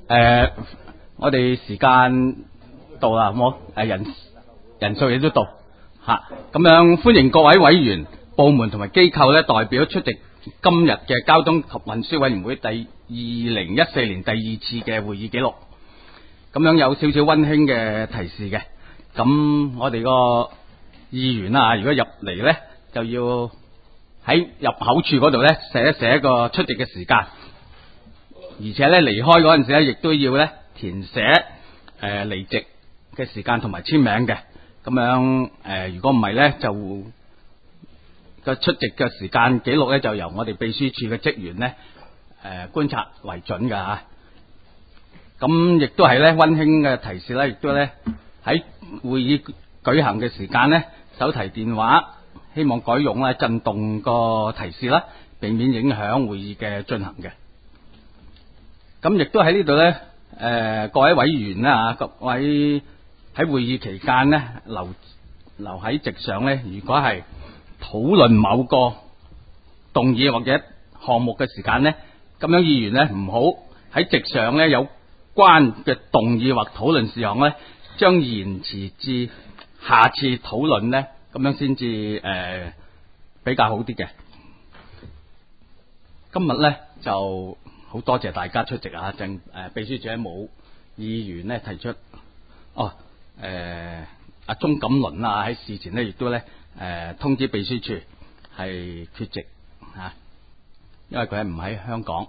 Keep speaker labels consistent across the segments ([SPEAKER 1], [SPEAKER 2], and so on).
[SPEAKER 1] 我哋時間到啦，好冇？人數亦都到吓，咁樣歡迎各位委員、部門同埋機構咧代表出席今日嘅交通及運輸委員會2014年第二次嘅會議記錄。咁樣有少少溫馨嘅提示嘅，咁我哋個議員啊，如果入嚟咧，就要喺入口處嗰度咧寫一個出席嘅時間，而且咧離開嗰陣時咧，亦都要咧填寫離席嘅時間同埋簽名嘅。咁樣如果唔係咧，就個出席嘅時間記錄咧，就由我哋秘書處嘅職員咧觀察為準㗎吓。咁亦都係咧溫馨嘅提示咧，亦都咧喺會議舉行嘅時間咧，手提電話希望改用咧震動個提示啦，避免影響會議嘅進行嘅。咁亦都喺呢度咧，各位委員啦，各位喺會議期間咧留喺席上咧，如果係討論某個動議或者項目嘅時間咧，咁樣議員咧唔好喺席上咧有關嘅動議或討論事項咧，將延遲至下次討論咧，咁樣先至比較好啲嘅。今日咧就好多謝大家出席啊！秘書長冇議員咧提出，阿鍾錦麟啊喺事前咧亦都咧通知秘書處係缺席啊，因為佢係唔喺香港。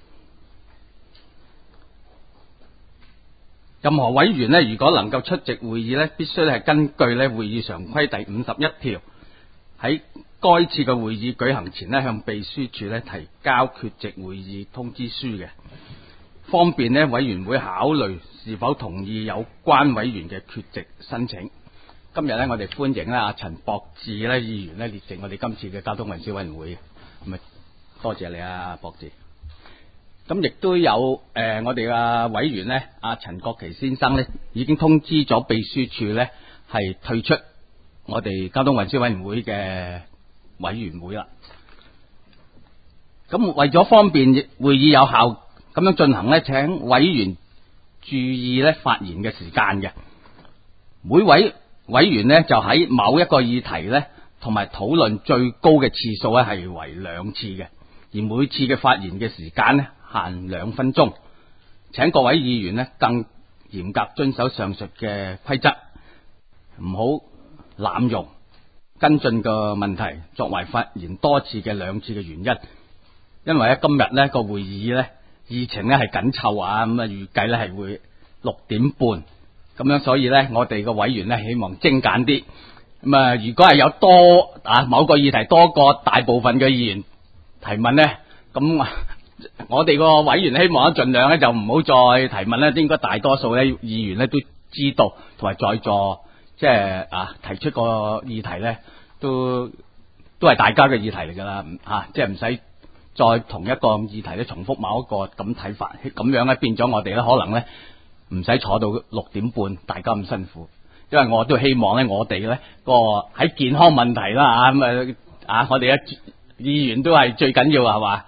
[SPEAKER 1] 任何委員咧，如果能夠出席會議咧，必須咧係根據咧會議常規第51條，喺該次嘅會議舉行前咧，向秘書處咧提交缺席會議通知書嘅，方便咧委員會考慮是否同意有關委員嘅缺席申請。今日咧，我哋歡迎咧阿陳博志咧議員咧列席我哋今次嘅交通運輸委員會，咁啊多謝你啊，博志。咁亦都有我哋嘅委員咧，阿陳國奇先生咧已經通知咗秘書處咧係退出我哋交通運輸委員會嘅委員會啦。咁為咗方便會議有效咁樣進行咧，請委員注意咧發言嘅時間嘅。每位委員咧就喺某一個議題咧同埋討論最高嘅次數咧係為2次嘅，而每次嘅發言嘅時間咧限2分鐘，請各位議員咧更嚴格遵守上述嘅規則，唔好濫用跟進個問題作為發言多次嘅2次嘅原因。因為咧今日咧個會議咧議程咧係緊湊啊，咁啊預計咧係會6點半咁樣，所以咧我哋個委員咧希望精簡啲。咁啊，如果係有某個議題多過大部分嘅議員提問咧，咁我哋個委員希望盡量咧就唔好再提問咧，應該大多數咧議員咧都知道同埋在座即係提出個議題咧都係大家嘅議題嚟噶啦，即係唔使再同一個議題咧重複某一個咁睇法，咁樣咧變咗我哋咧可能咧唔使坐到6點半，大家咁辛苦。因為我都希望咧我哋咧個喺健康問題啦我哋嘅議員都係最緊要係嘛。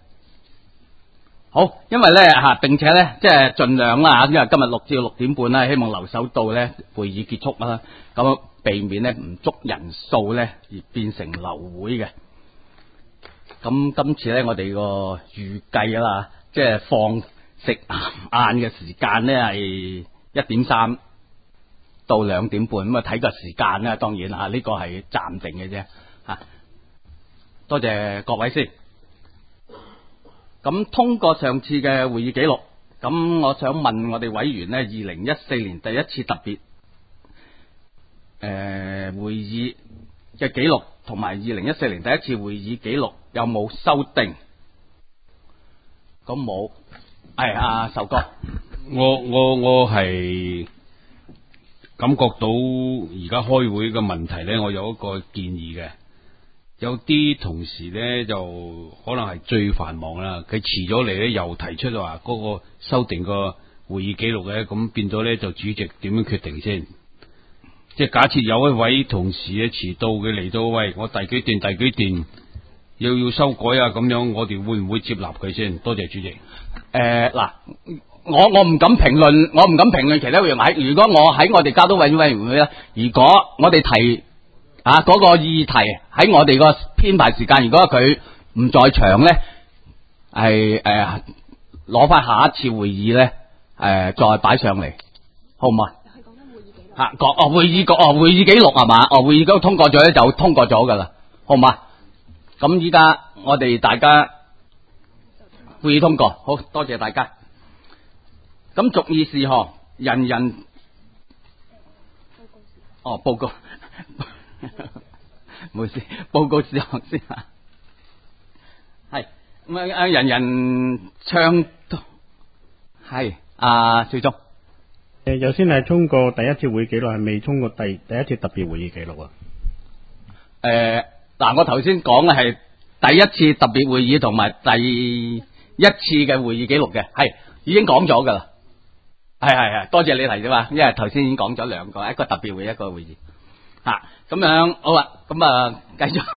[SPEAKER 1] 好，因為咧並且咧即係盡量啦，因為今日6至6點半啦，希望留守到咧會議結束啦，咁避免咧唔足人數咧而變成流會嘅。咁今次咧我哋個預計啦，即係放食晏嘅時間咧係1點3到2點半，咁啊睇個時間咧，當然呢個係暫定嘅啫。多謝各位先。咁通過上次嘅會議記錄，咁我想問我哋委員呢2014年第一次特別會議嘅記錄同埋2014年第一次會議記錄有冇修訂？咁冇，係阿壽哥。
[SPEAKER 2] 我係感覺到而家開會嘅問題呢，我有一個建議嘅。有啲同事呢，就可能係最繁忙啦，佢遲咗嚟呢，又提出話嗰個修訂個會議記錄嘅，咁變咗呢，就主席點樣決定先？即係假設有一位同事呢遲到，佢嚟到，喂，我第幾段要修改啊，咁樣我哋會唔會接納佢先？多謝主席。
[SPEAKER 1] 我唔敢評論，我唔敢評論其他會員。如果我喺我哋交通委員會咧，如果我哋提嗰個議題喺我哋個編排時間，如果佢唔在場咧，係攞翻下一次會議咧，再擺上嚟，好唔好啊？會議記錄係嘛？會議記錄通過咗咧就通過咗噶啦，好唔好啊？咁依家我哋大家會議通過，好多謝大家。咁逐議事項，人人報告，唔好意思，報告事項先啊。係咁人人唱係小鐘。
[SPEAKER 3] 首先係通過第一次會議記錄，係未通過第一次特別會議記錄啊。
[SPEAKER 1] 我頭先講嘅係第一次特別會議同埋第一次嘅會議記錄嘅，係已經講咗噶啦。係，多謝你提啫嘛，因為頭先已經講咗兩個，一個特別會議，一個會議。咁樣好啦，咁繼續。